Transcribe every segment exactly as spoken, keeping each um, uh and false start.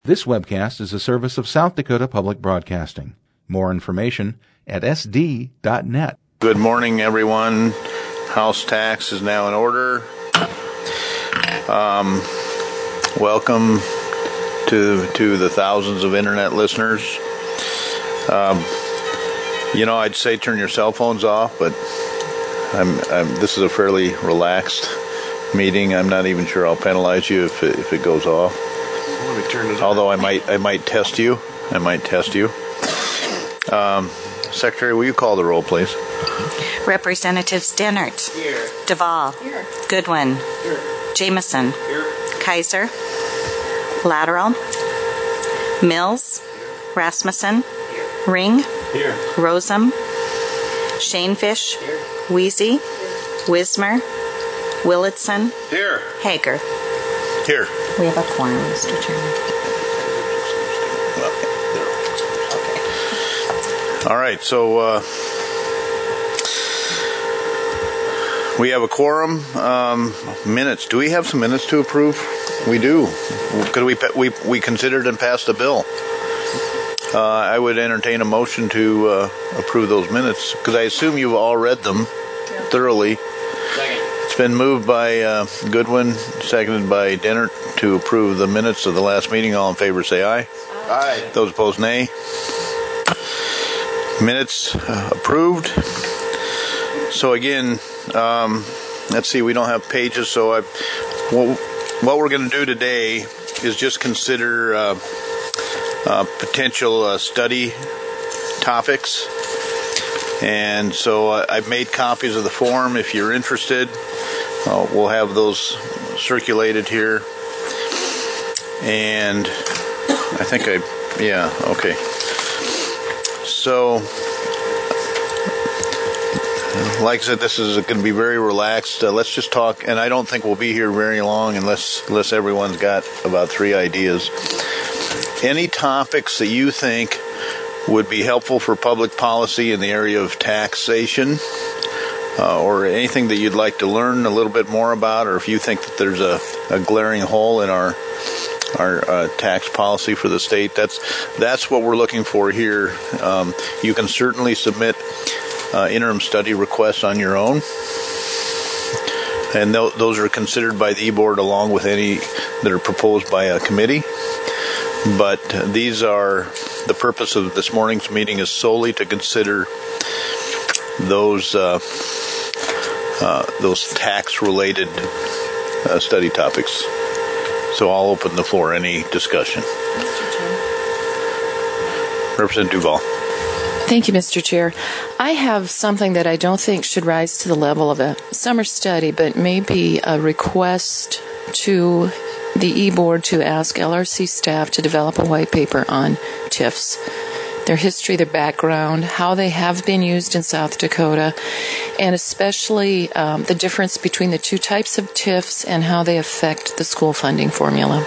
This webcast is a service of South Dakota Public Broadcasting. More information at s d dot net. Good morning, everyone. House tax is now in order. Um, welcome to to the thousands of internet listeners. Um, you know, I'd say turn your cell phones off, but I'm, I'm, this is a fairly relaxed meeting. I'm not even sure I'll penalize you if it, if it goes off. Let me turn it Although I might, I might test you. I might test you. Um, Secretary, will you call the roll, please? Representatives Dennert. Here. Duvall. Here. Goodwin. Here. Jameson. Here. Kaiser. Lateral. Mills. Here. Rasmussen. Here. Ring. Here. Rosem. Shanefish. Here. Weezy. Here. Wismer. Willitson. Here. Hager. Here. We have a quorum, Mister Chairman. Okay. All right, so uh, we have a quorum. Um, minutes. Do we have some minutes to approve? We do. Could we we we considered and passed a bill? Uh, I would entertain a motion to uh, approve those minutes because I assume you've all read them yeah. thoroughly. Second. It's been moved by uh, Goodwin, seconded by Dennert to approve the minutes of the last meeting. All in favor say aye. Aye. Those opposed nay. Minutes uh, approved. So again, um, let's see, we don't have pages, so I, well, what we're going to do today is just consider uh, uh, potential uh, study topics. And so uh, I've made copies of the form. If you're interested, uh, we'll have those circulated here. And I think I, yeah, okay. So, like I said, this is going to be very relaxed. Uh, let's just talk, and I don't think we'll be here very long unless unless everyone's got about three ideas. Any topics that you think would be helpful for public policy in the area of taxation, uh, or anything that you'd like to learn a little bit more about, or if you think that there's a, a glaring hole in our our uh, tax policy for the state, that's that's what we're looking for here. Um, you can certainly submit uh, interim study requests on your own, and th- those are considered by the E-Board along with any that are proposed by a committee. But these are, the purpose of this morning's meeting is solely to consider those uh, uh, those tax-related uh, study topics. So I'll open the floor. Any discussion? Representative Duvall. Thank you, Mister Chair. I have something that I don't think should rise to the level of a summer study, but maybe a request to the E-Board to ask L R C staff to develop a white paper on T I Fs, their history, their background, how they have been used in South Dakota, and especially um, the difference between the two types of T I Fs and how they affect the school funding formula.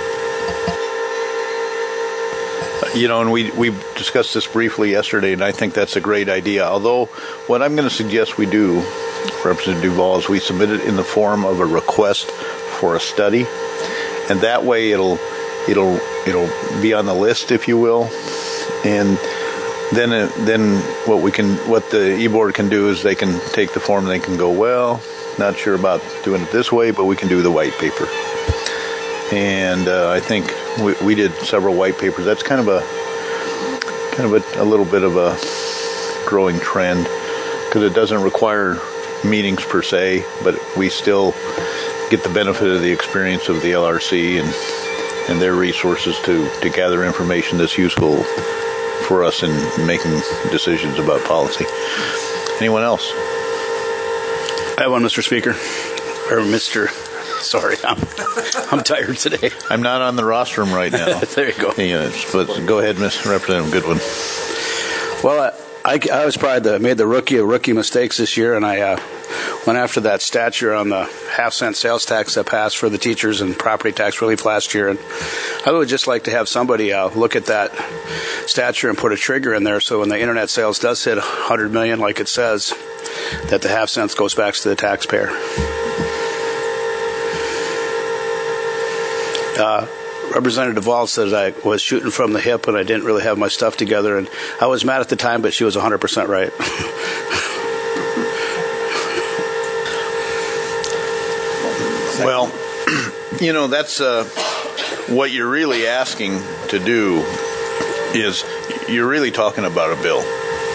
You know, and we, we discussed this briefly yesterday, and I think that's a great idea. Although, what I'm going to suggest we do, Representative Duvall, is we submit it in the form of a request for a study. And that way it'll it'll it'll be on the list, if you will, and then uh, then what we can what the E-Board can do is they can take the form and they can go, well, not sure about doing it this way, but we can do the white paper. And uh, I think we, we did several white papers. That's kind of a kind of a, a little bit of a growing trend because it doesn't require meetings per se, but we still get the benefit of the experience of the L R C and and their resources to, to gather information that's useful for us in making decisions about policy. Anyone else? I have one, Mister Speaker. Or Mister Sorry, I'm, I'm tired today. I'm not on the rostrum right now. There you go. Yeah, but go ahead, Mister Representative Goodwin. Well, I, I was probably the, made the rookie of rookie mistakes this year, and I uh, went after that statute on the half-cent sales tax that passed for the teachers and property tax relief last year. And I would just like to have somebody uh, look at that statute and put a trigger in there so when the internet sales does hit one hundred million dollars like it says, that the half cents goes back to the taxpayer. Uh, Representative Duvall said I was shooting from the hip and I didn't really have my stuff together. And I was mad at the time, but she was one hundred percent right. Well, you know, that's uh, what you're really asking to do is you're really talking about a bill.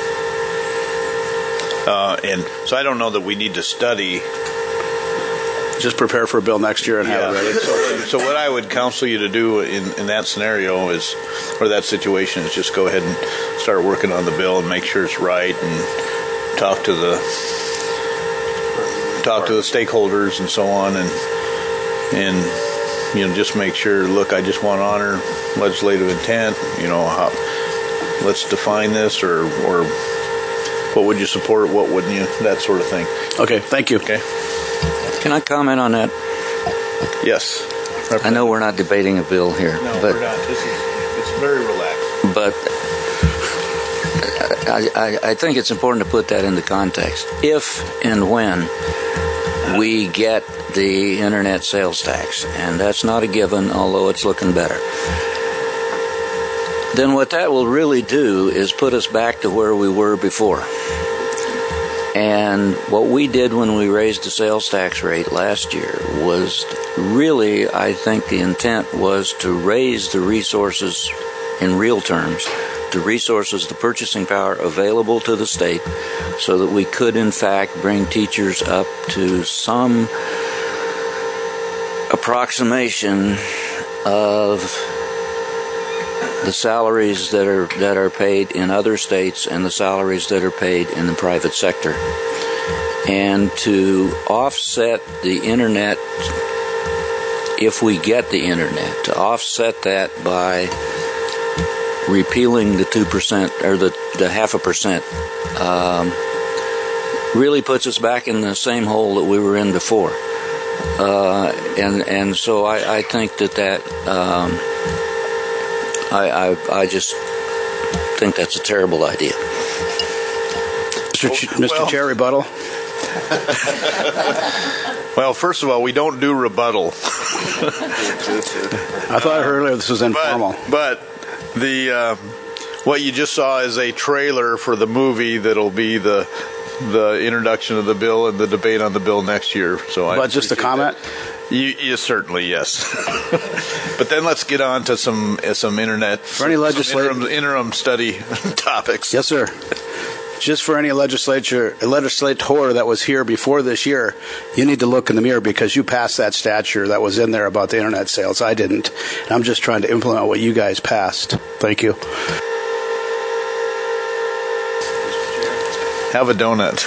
Uh, and so I don't know that we need to study. Just prepare for a bill next year and Yeah. have it ready. So, so what I would counsel you to do in, in that scenario is, or that situation, is just go ahead and start working on the bill and make sure it's right, and talk to the talk to the stakeholders and so on, and and you know just make sure. Look, I just want to honor legislative intent. You know, how, let's define this, or or what would you support? What wouldn't you? That sort of thing. Okay, thank you. Okay. Can I comment on that? Yes. I know we're not debating a bill here, No, but we're not. This is it's very relaxed. but I, I, I think it's important to put that into context. If and when we get the internet sales tax, and that's not a given, although it's looking better, then what that will really do is put us back to where we were before. And what we did when we raised the sales tax rate last year was really, I think the intent was to raise the resources in real terms, the resources, the purchasing power available to the state, so that we could in fact bring teachers up to some approximation of the salaries that are that are paid in other states and the salaries that are paid in the private sector, and to offset the internet, if we get the internet, to offset that by repealing the two percent or the the half a percent, um, really puts us back in the same hole that we were in before, uh, and and so I, I think that that. Um, I, I I just think that's a terrible idea. Mister Ch- Mister Well- Chair, rebuttal. Well, first of all, we don't do rebuttal. I thought earlier this was informal. But, but the uh, what you just saw is a trailer for the movie that'll be the the introduction of the bill and the debate on the bill next year. So, I But just a appreciate comment? that. You, you certainly, yes. But then let's get on to some uh, some internet For any some legislative- interim, interim study topics. Yes, sir. Just for any legislature legislator that was here before this year, you need to look in the mirror because you passed that statute that was in there about the internet sales. I didn't. And I'm just trying to implement what you guys passed. Thank you. Have a donut.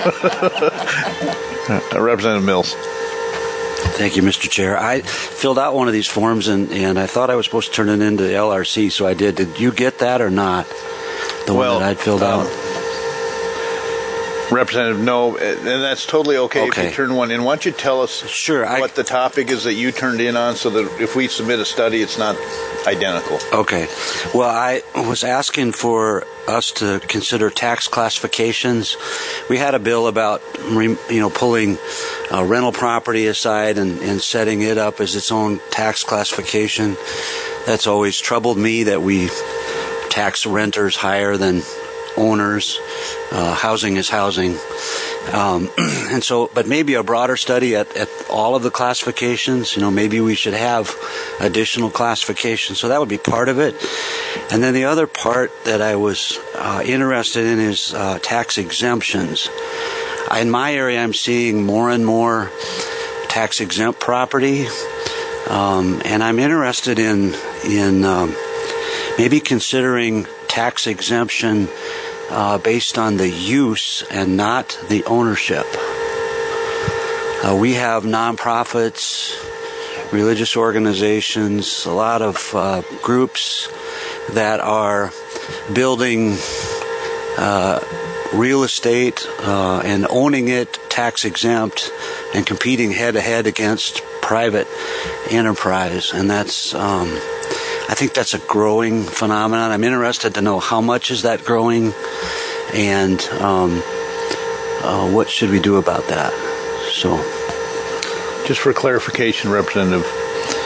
uh, Representative Mills. Thank you, Mister Chair. I filled out one of these forms, and, and I thought I was supposed to turn it into the L R C, so I did. Did you get that or not? The Well, one that I'd filled um, out? Representative, no, and that's totally okay, if Okay. you turn one in. Why don't you tell us Sure, I- what the topic is that you turned in on, so that if we submit a study, it's not identical. Okay. Well, I was asking for us to consider tax classifications. We had a bill about, you know, pulling uh, rental property aside and, and setting it up as its own tax classification. That's always troubled me, that we tax renters higher than owners. Uh, housing is housing. Um, and so, but maybe a broader study at, at all of the classifications. You know, maybe we should have additional classifications. So that would be part of it. And then the other part that I was uh, interested in is uh, tax exemptions. In my area, I'm seeing more and more tax exempt property, um, and I'm interested in in um, maybe considering tax exemption Uh, based on the use and not the ownership. Uh, we have nonprofits, religious organizations, a lot of uh, groups that are building uh, real estate uh, and owning it tax exempt and competing head to head against private enterprise. And that's um, I think that's a growing phenomenon. I'm interested to know how much is that growing, and um, uh, what should we do about that. So, Just for clarification, Representative,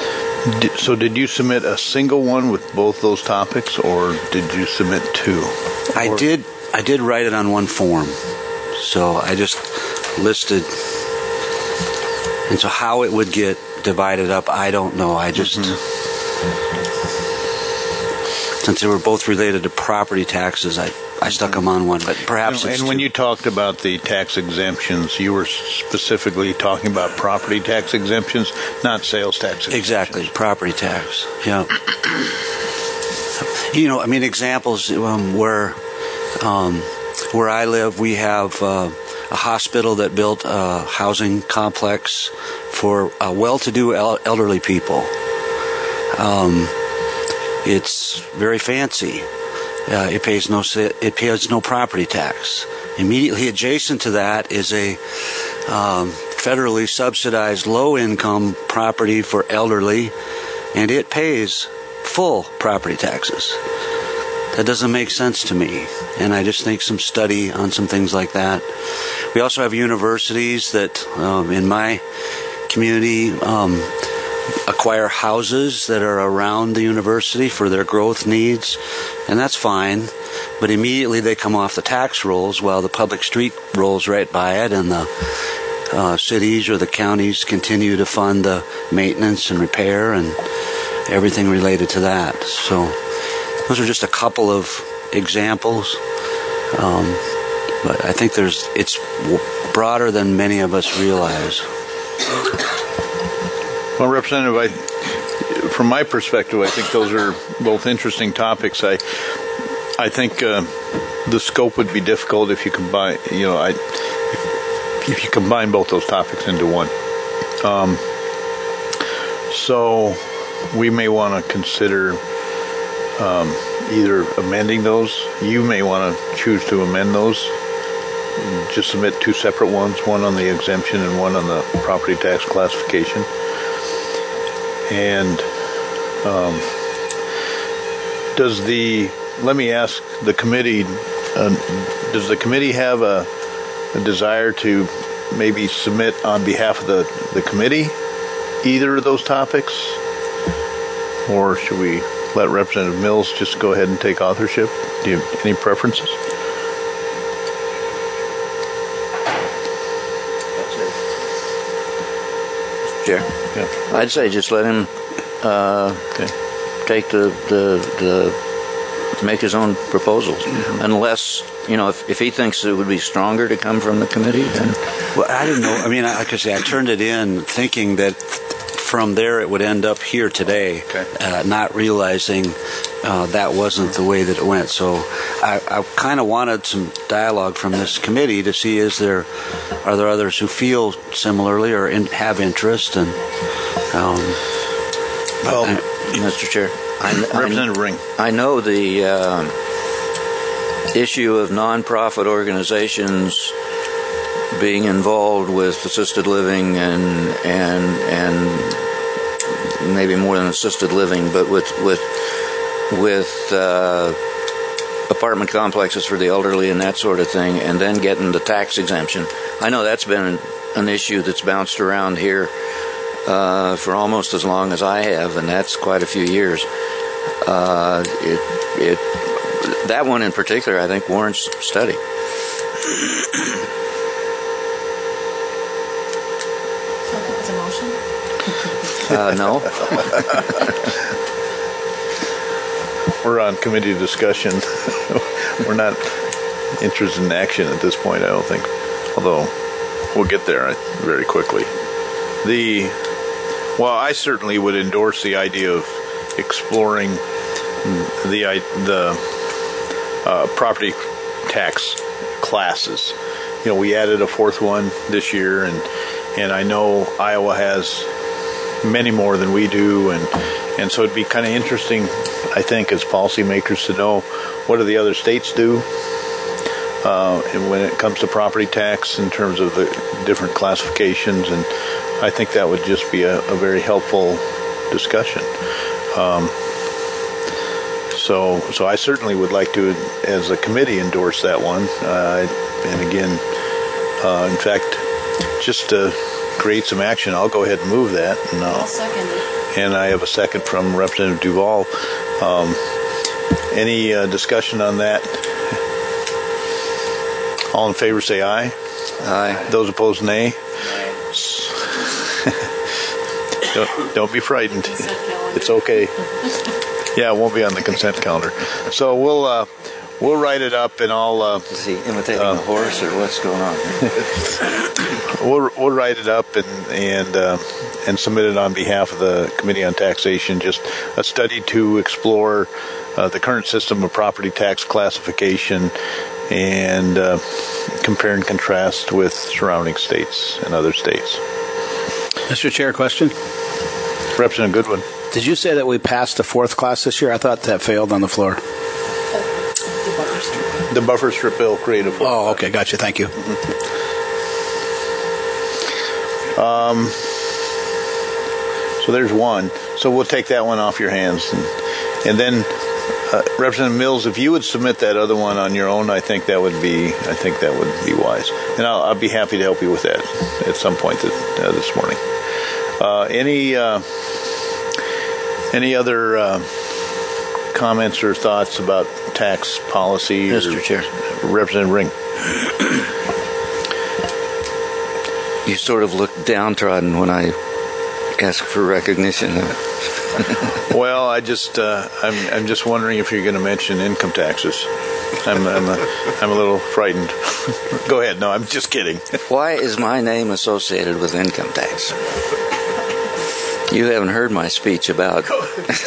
Did, so did you submit a single one with both those topics, or did you submit two? I or, did. I did write it on one form, so I just listed. And so how it would get divided up, I don't know. I just mm-hmm. since they were both related to property taxes, I I stuck them on one. But perhaps. You know, it's and when two. you talked about the tax exemptions, you were specifically talking about property tax exemptions, not sales tax exemptions. Exactly, property tax. Yeah. You know, I mean, examples um, where. Um, where I live, we have uh, a hospital that built a housing complex for uh, well-to-do el- elderly people. Um, it's very fancy. Uh, it pays no it pays no property tax. Immediately adjacent to that is a um, federally subsidized low-income property for elderly, and it pays full property taxes. That doesn't make sense to me, and I just think some study on some things like that. We also have universities that, um, in my community, um, acquire houses that are around the university for their growth needs, and that's fine, but immediately they come off the tax rolls while the public street rolls right by it, and the uh, cities or the counties continue to fund the maintenance and repair and everything related to that. So those are just a couple of examples, um, but I think there's it's broader than many of us realize. Well, Representative, I, from my perspective, I think those are both interesting topics. I, I think uh, the scope would be difficult if you combine, you know, I, if you combine both those topics into one. Um, so we may want to consider. Um, either amending those. You may want to choose to amend those. Just submit two separate ones, one on the exemption and one on the property tax classification. And um, does the, let me ask the committee, uh, does the committee have a, a desire to maybe submit on behalf of the, the committee either of those topics? Or should we let Representative Mills just go ahead and take authorship? Do you have any preferences? Chair, yeah. I'd say just let him uh, okay. take the, the the make his own proposals, mm-hmm. unless you know if, if he thinks it would be stronger to come from the committee. Then. Well, I didn't know. I mean, like I say, I turned it in thinking that from there it would end up here today, okay. uh, not realizing uh, that wasn't the way that it went. So I, I kind of wanted some dialogue from this committee to see is there are there others who feel similarly or in, have interest and. Um, well, I, Mister Chair, I, Representative I, Ring. I know the uh, issue of nonprofit organizations being involved with assisted living and and and maybe more than assisted living, but with with with uh, apartment complexes for the elderly and that sort of thing, and then getting the tax exemption. I know that's been an issue that's bounced around here uh, for almost as long as I have, and that's quite a few years. Uh, it it that one in particular, I think, warrants study. Uh, no. We're on committee discussion. We're not interested in action at this point, I don't think. Although, we'll get there very quickly. The, well, I certainly would endorse the idea of exploring the the uh, property tax classes. You know, we added a fourth one this year, and and I know Iowa has many more than we do, and and so it'd be kind of interesting, I think, as policymakers to know what do the other states do uh, and when it comes to property tax in terms of the different classifications, and I think that would just be a, a very helpful discussion. Um, so so I certainly would like to, as a committee, endorse that one. Uh, and again, uh, in fact, just to create some action, I'll go ahead and move that. And I'll, I'll second it. and I have a second from Representative Duval. Um, any uh, discussion on that? All in favor say aye. Aye. Those opposed, nay. don't, don't be frightened. It's okay. Yeah, it won't be on the consent calendar. So we'll uh, we'll write it up, and I'll. Uh, Is he imitating uh, a horse, or what's going on? we'll we'll write it up and and uh, and submit it on behalf of the Committee on Taxation. Just a study to explore uh, the current system of property tax classification and uh, compare and contrast with surrounding states and other states. Mister Chair, question? Representative Goodwin. Did you say that we passed the fourth class this year? I thought that failed on the floor. The buffer strip bill created. Oh, okay, gotcha. Thank you. Mm-hmm. Um. So there's one. So we'll take that one off your hands, and and then uh, Representative Mills, if you would submit that other one on your own, I think that would be I think that would be wise, and I'll, I'll be happy to help you with that at some point th- uh, this morning. Uh, any uh, any other uh, comments or thoughts about tax policy? Mister Chair. Representative Ring. You sort of looked downtrodden when I asked for recognition. Well, I just uh, I'm I'm just wondering if you're going to mention income taxes. I'm I'm a, I'm a little frightened. Go ahead. No, I'm just kidding. Why is my name associated with income tax? You haven't heard my speech about. uh,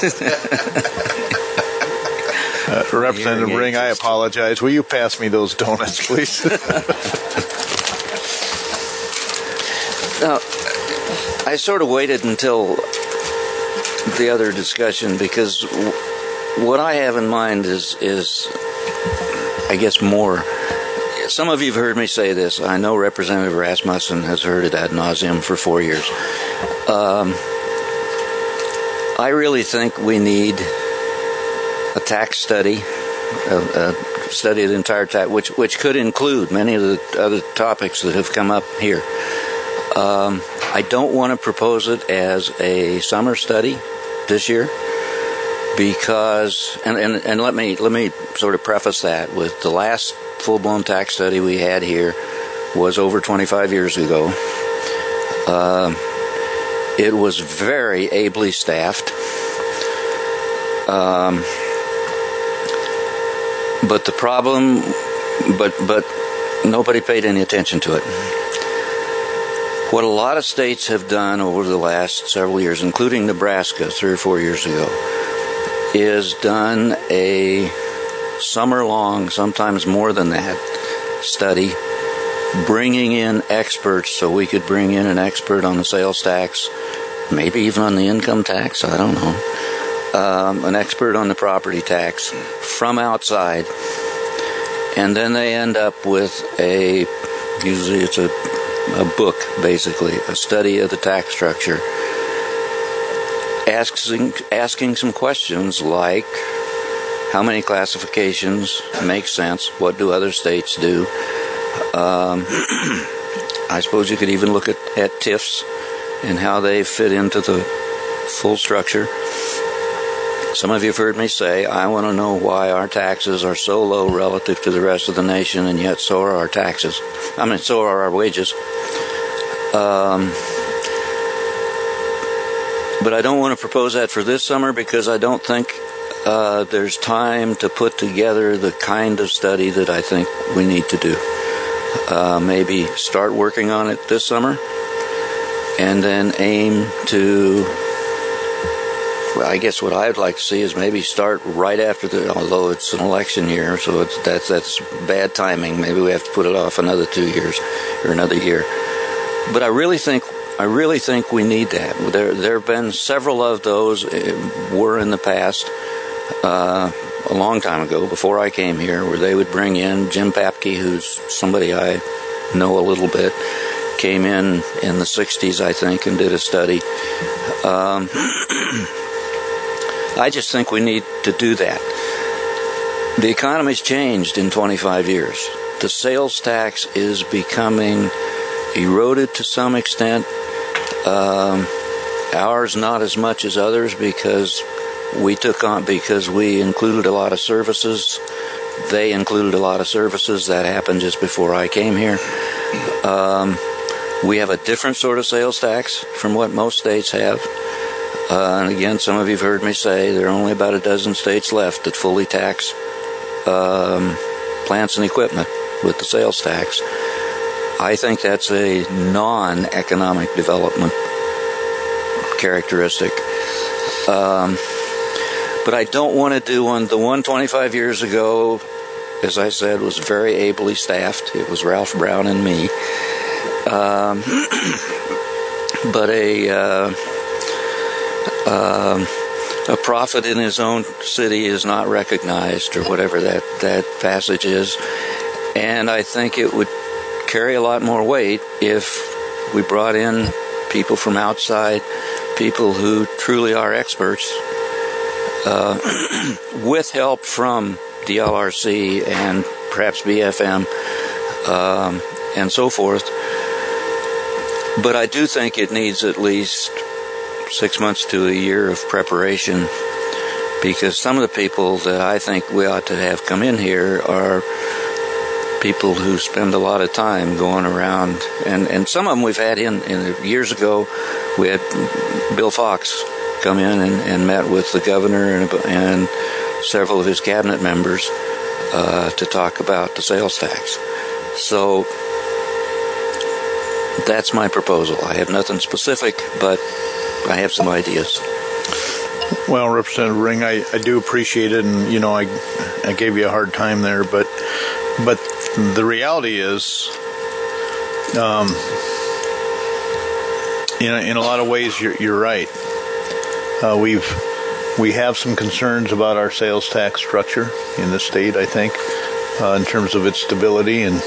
Representative Ring, I apologize. Will you pass me those donuts, please? Now, I sort of waited until the other discussion because w- what I have in mind is, is, I guess, more. Some of you have heard me say this. I know Representative Rasmussen has heard it ad nauseum for four years. Um, I really think we need a tax study, a, a study of the entire tax, which which could include many of the other topics that have come up here. Um, I don't want to propose it as a summer study this year because, and, and, and let me let me sort of preface that with the last full-blown tax study we had here was over twenty-five years ago. Uh, it was very ably staffed. Um, but the problem, but but nobody paid any attention to it. What a lot of states have done over the last several years, including Nebraska three or four years ago, is done a summer-long, sometimes more than that, study, bringing in experts so we could bring in an expert on the sales tax, maybe even on the income tax, I don't know, um, an expert on the property tax from outside, and then they end up with a, usually it's a a book, basically, a study of the tax structure, asking asking some questions like, how many classifications make sense? What do other states do? Um, I suppose you could even look at, at T I Fs and how they fit into the full structure. Some of you have heard me say, I want to know why our taxes are so low relative to the rest of the nation, and yet so are our taxes. I mean, so are our wages. Um, but I don't want to propose that for this summer because I don't think uh, there's time to put together the kind of study that I think we need to do. Uh, maybe start working on it this summer and then aim to... Well, I guess what I'd like to see is maybe start right after the, although it's an election year, so it's, that's that's bad timing. Maybe we have to put it off another two years or another year. But I really think I really think we need that. There there have been several of those were in the past, uh, a long time ago, before I came here, where they would bring in Jim Papke, who's somebody I know a little bit, came in in the sixties, I think, and did a study. Um, I just think we need to do that. The economy's changed in twenty-five years. The sales tax is becoming eroded to some extent. Um, Ours not as much as others because we took on, because we included a lot of services. They included a lot of services. That happened just before I came here. Um, we have a different sort of sales tax from what most states have. Uh, and again, some of you have heard me say there are only about a dozen states left that fully tax um, plants and equipment with the sales tax. I think that's a non-economic development characteristic. Um, but I don't want to do one. The one twenty-five years ago, as I said, was very ably staffed. It was Ralph Brown and me. Um, but a uh, um, a prophet in his own city is not recognized, or whatever that, that passage is. And I think it would carry a lot more weight if we brought in people from outside, people who truly are experts, uh, with help from D L R C and perhaps B F M um, and so forth. But I do think it needs at least six months to a year of preparation, because some of the people that I think we ought to have come in here are people who spend a lot of time going around, and, and some of them we've had in, in years ago. We had Bill Fox come in and, and met with the governor and, and several of his cabinet members uh, to talk about the sales tax. So that's my proposal. I have nothing specific, but I have some ideas. Well, Representative Ring, I, I do appreciate it, and you know, I I gave you a hard time there, but but the reality is, um, in a, in a lot of ways, you're you're right. Uh, we've we have some concerns about our sales tax structure in the state, I think, uh, in terms of its stability, and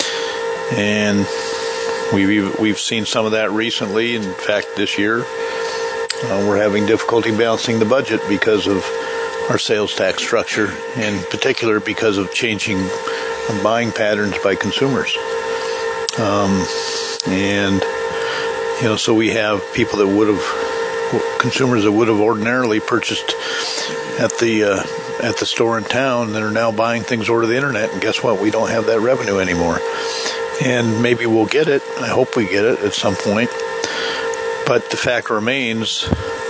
and we've we've seen some of that recently. In fact, this year. Uh, we're having difficulty balancing the budget because of our sales tax structure, in particular because of changing buying patterns by consumers. Um, and, you know, so we have people that would have, consumers that would have ordinarily purchased at the uh, at the store in town that are now buying things over the internet, and guess what? We don't have that revenue anymore. And maybe we'll get it. I hope we get it at some point. But the fact remains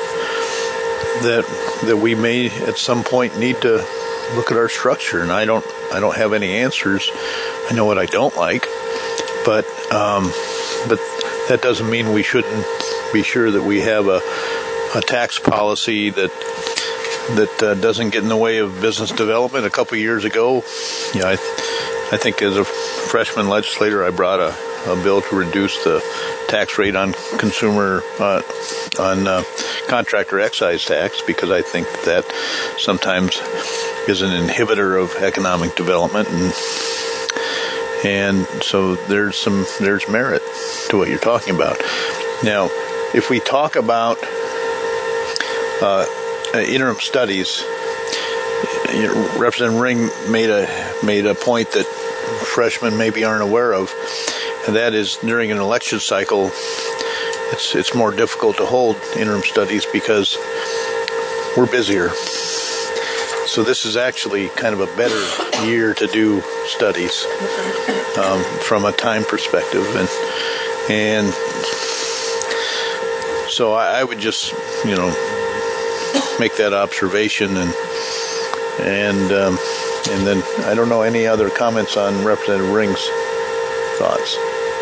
that that we may at some point need to look at our structure, and I don't I don't have any answers. I know what I don't like, but um, but that doesn't mean we shouldn't be sure that we have a a tax policy that that uh, doesn't get in the way of business development. A couple of years ago, yeah, I, th- I think as a freshman legislator, I brought a. a bill to reduce the tax rate on consumer, uh, on uh, contractor excise tax, because I think that sometimes is an inhibitor of economic development, and and so there's some there's merit to what you're talking about. Now, if we talk about uh, interim studies, you know, Representative Ring made a made a point that freshmen maybe aren't aware of. And that is, during an election cycle, it's it's more difficult to hold interim studies because we're busier. So this is actually kind of a better year to do studies um, from a time perspective, and and so I, I would just you know make that observation, and and um, and then I don't know any other comments on Representative Ring's thoughts.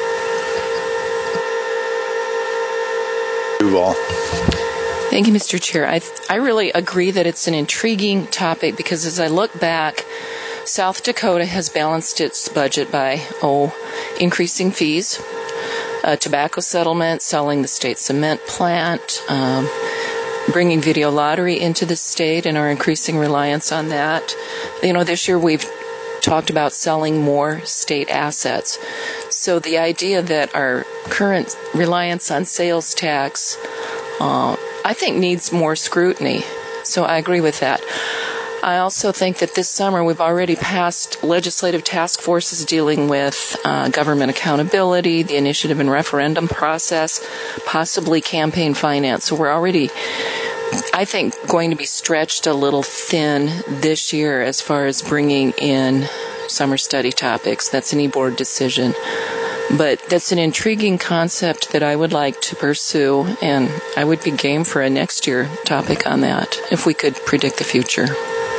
Duval. Thank you, Mister Chair. I I really agree that it's an intriguing topic, because as I look back, South Dakota has balanced its budget by, oh, increasing fees, uh, tobacco settlement, selling the state cement plant, um, bringing video lottery into the state and our increasing reliance on that. You know, this year we've talked about selling more state assets. So the idea that our current reliance on sales tax, uh, I think, needs more scrutiny. So I agree with that. I also think that this summer we've already passed legislative task forces dealing with uh, government accountability, the initiative and referendum process, possibly campaign finance. So we're already, I think, going to be stretched a little thin this year as far as bringing in summer study topics. That's an e-board decision. But that's an intriguing concept that I would like to pursue, and I would be game for a next year topic on that if we could predict the future.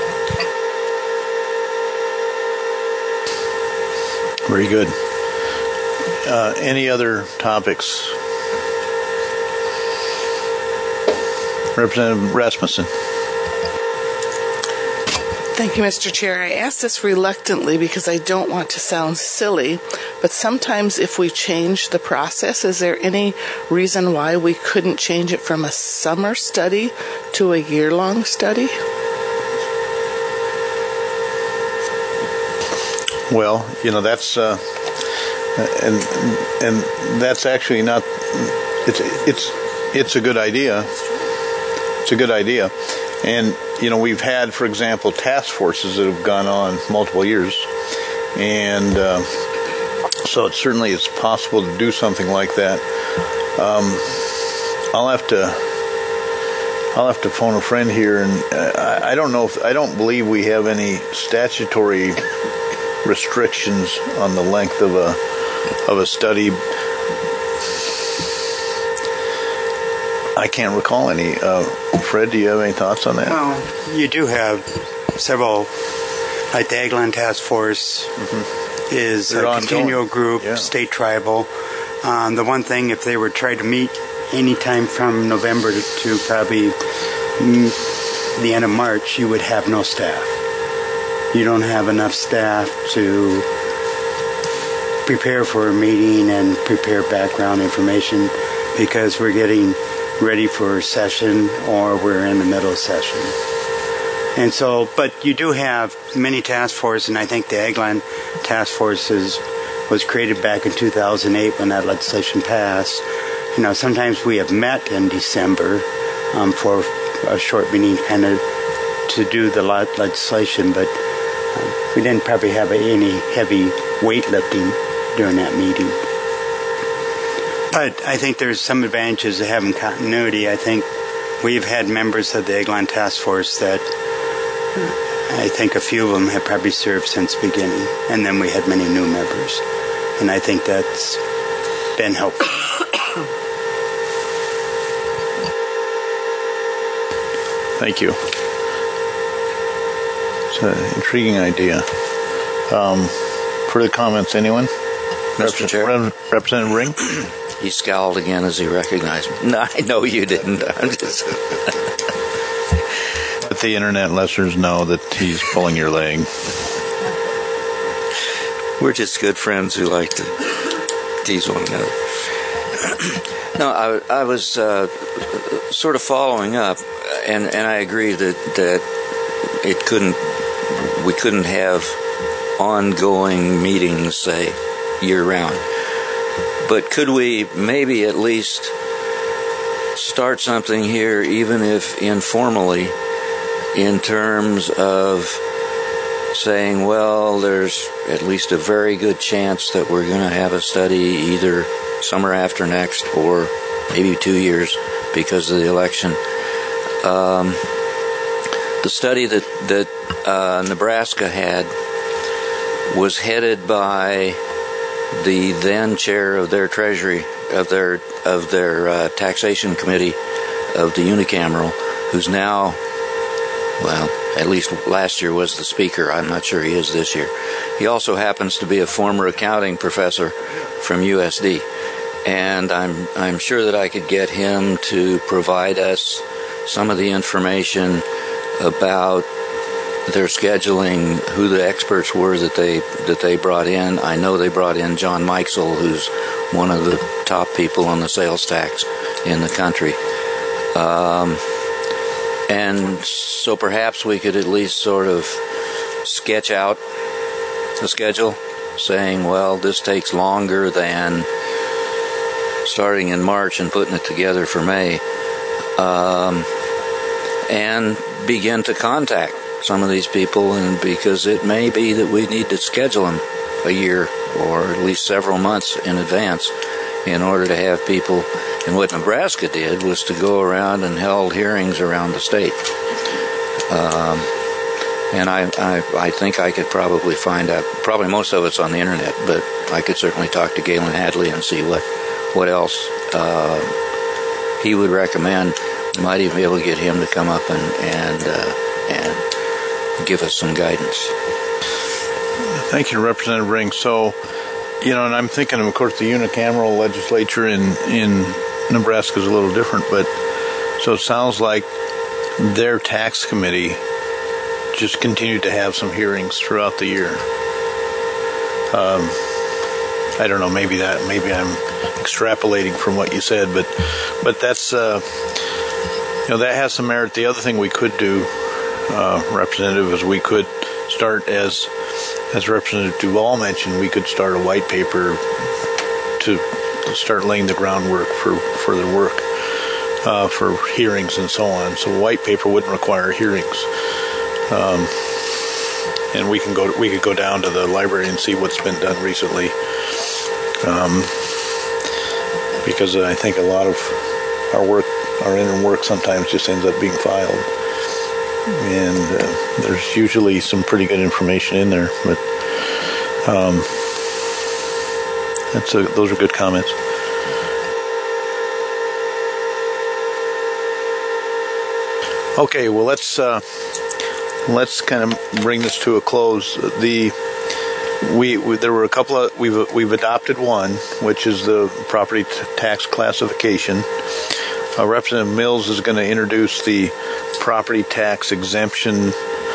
Very good. Uh, any other topics? Representative Rasmussen. Thank you, Mister Chair. I ask this reluctantly because I don't want to sound silly, but sometimes if we change the process, is there any reason why we couldn't change it from a summer study to a year-long study? Well, you know, that's uh, and and that's actually not. It's it's it's a good idea. It's a good idea, and you know, we've had, for example, task forces that have gone on multiple years, and uh, so it certainly is possible to do something like that. Um, I'll have to. I'll have to phone a friend here, and uh, I don't know if I don't believe we have any statutory restrictions on the length of a of a study. I can't recall any. Uh, Fred, do you have any thoughts on that? Well, you do have several, like the Eglin Task Force mm-hmm. is They're a ongoing. continual group, yeah. state tribal. Um, the one thing, if they were trying to meet any time from November to, to probably mm, the end of March, you would have no staff. You don't have enough staff to prepare for a meeting and prepare background information because we're getting ready for session or we're in the middle of session. And so, but you do have many task forces, and I think the Eglin Task Force is, was created back in two thousand eight when that legislation passed. You know, sometimes we have met in December um, for a short meeting kind of to do the legislation, but uh, we didn't probably have any heavy weightlifting during that meeting. But I think there's some advantages to having continuity. I think we've had members of the Eglin Task Force that I think a few of them have probably served since the beginning, and then we had many new members. And I think that's been helpful. Thank you. It's an intriguing idea. Um, further comments, anyone? Mister Repre- Chair? Rep- Representative Ring? He scowled again as he recognized me. No, I know you didn't. I'm just... Let the internet listeners know that he's pulling your leg. We're just good friends who like to tease one another. No, I, I was uh, sort of following up, and, and I agree that, that it couldn't, we couldn't have ongoing meetings, say, year-round. But could we maybe at least start something here, even if informally, in terms of saying, well, there's at least a very good chance that we're going to have a study either summer after next or maybe two years because of the election. Um, the study that, that uh, Nebraska had was headed by the then chair of their treasury, of their of their uh, taxation committee of the unicameral, who's now, well, at least last year was the speaker. I'm not sure he is this year. He also happens to be a former accounting professor from U S D, and I'm I'm sure that I could get him to provide us some of the information about their scheduling, who the experts were that they that they brought in. I know they brought in John Mikesell, who's one of the top people on the sales tax in the country. Um, and so perhaps we could at least sort of sketch out the schedule, saying, well, this takes longer than starting in March and putting it together for May, um, and begin to contact some of these people, and because it may be that we need to schedule them a year or at least several months in advance in order to have people. And what Nebraska did was to go around and held hearings around the state. Um, and I, I, I think I could probably find out, probably most of it's on the internet, but I could certainly talk to Galen Hadley and see what, what else uh, he would recommend. Might even be able to get him to come up and and, uh, and give us some guidance. Thank you, Representative Ring. So, you know, and I'm thinking, of course, the unicameral legislature in, in Nebraska is a little different, but so it sounds like their tax committee just continued to have some hearings throughout the year. Um, I don't know, maybe that, maybe I'm extrapolating from what you said, but, but that's, uh, you know, that has some merit. The other thing we could do, uh, Representative, is we could start, as as Representative Duvall mentioned, we could start a white paper to start laying the groundwork for further work, uh, for hearings and so on. So a white paper wouldn't require hearings. Um, and we can go, we could go down to the library and see what's been done recently. Um, because I think a lot of our work, our interim work sometimes just ends up being filed. And uh, there's usually some pretty good information in there, but um, that's a, those are good comments. Okay, well let's uh, let's kind of bring this to a close. The we, we there were a couple of we've we've adopted one, which is the property t- tax classification. Uh, Representative Mills is going to introduce the property tax exemption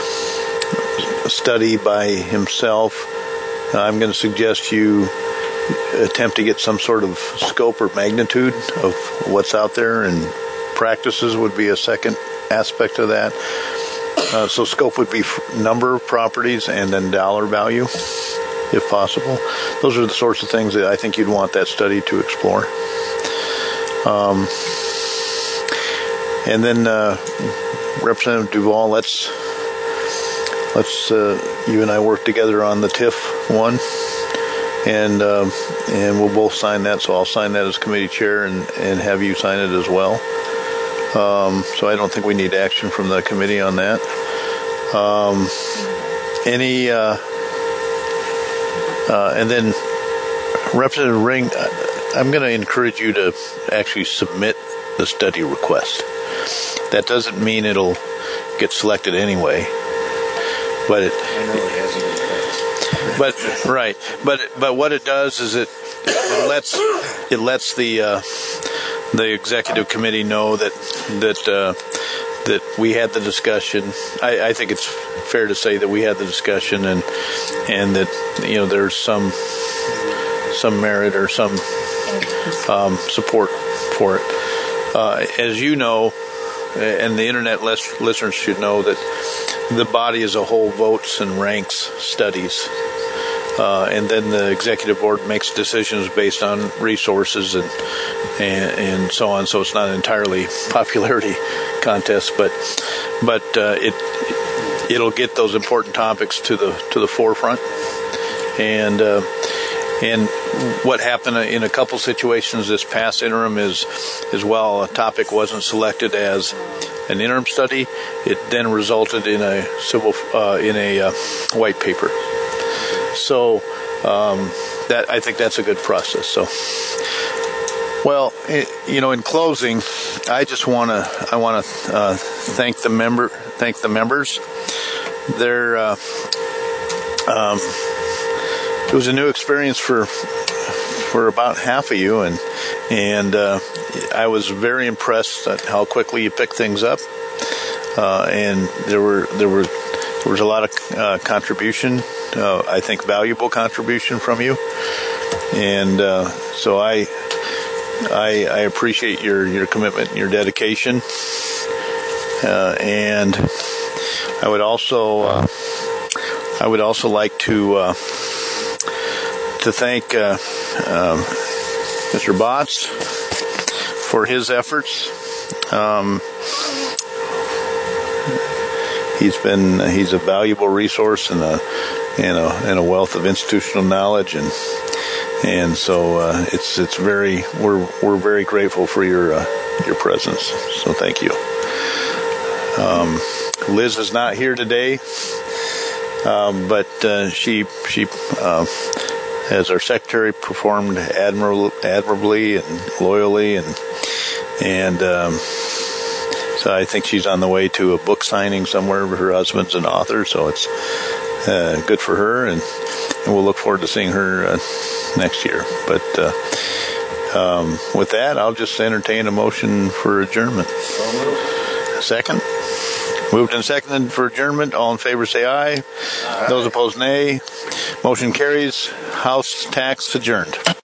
study by himself. Uh, I'm going to suggest you attempt to get some sort of scope or magnitude of what's out there, and practices would be a second aspect of that. Uh, so scope would be f- number of properties and then dollar value, if possible. Those are the sorts of things that I think you'd want that study to explore. Um, and then uh, Representative Duvall, let's let's uh, you and I work together on the T I F one, and uh, and we'll both sign that. So I'll sign that as committee chair, and, and have you sign it as well. Um, so I don't think we need action from the committee on that. Um, any uh, uh, and then Representative Ring, I'm going to encourage you to actually submit the study request. That doesn't mean it'll get selected anyway, but it. I know it hasn't. But right, but but what it does is it it lets it lets the uh, the executive committee know that that uh, that we had the discussion. I, I think it's fair to say that we had the discussion, and and that you know there's some some merit or some um, support for it. Uh, as you know, and the internet lis- listeners should know, that the body as a whole votes and ranks studies. Uh, and then the executive board makes decisions based on resources and, and and so on. So it's not an entirely popularity contest, but but uh, it it'll get those important topics to the to the forefront. And uh, and what happened in a couple situations this past interim is is while a topic wasn't selected as an interim study, it then resulted in a civil uh, in a uh, white paper. So um, that I think that's a good process. So, well, it, you know, in closing, I just want to I want to uh, thank the member thank the members. There, uh, um, it was a new experience for for about half of you, and and uh, I was very impressed at how quickly you picked things up. Uh, and there were there were there was a lot of uh, contribution. Uh, I think valuable contribution from you, and uh, so I, I I appreciate your, your commitment and your dedication, uh, and I would also uh, I would also like to uh, to thank uh, um, Mister Botts for his efforts. Um, he's been he's a valuable resource and a and a, and a wealth of institutional knowledge, and and so uh, it's it's very we're we're very grateful for your uh, your presence. So thank you. Um, Liz is not here today, um, but uh, she she uh, as our secretary performed admirable, admirably and loyally, and and um, so I think she's on the way to a book signing somewhere. Her husband's an author, so it's uh, good for her, and, and we'll look forward to seeing her uh, next year. But uh, um, with that, I'll just entertain a motion for adjournment. Second? Moved and seconded for adjournment. All in favor say aye. Aye. Those opposed nay. Motion carries. House tax adjourned.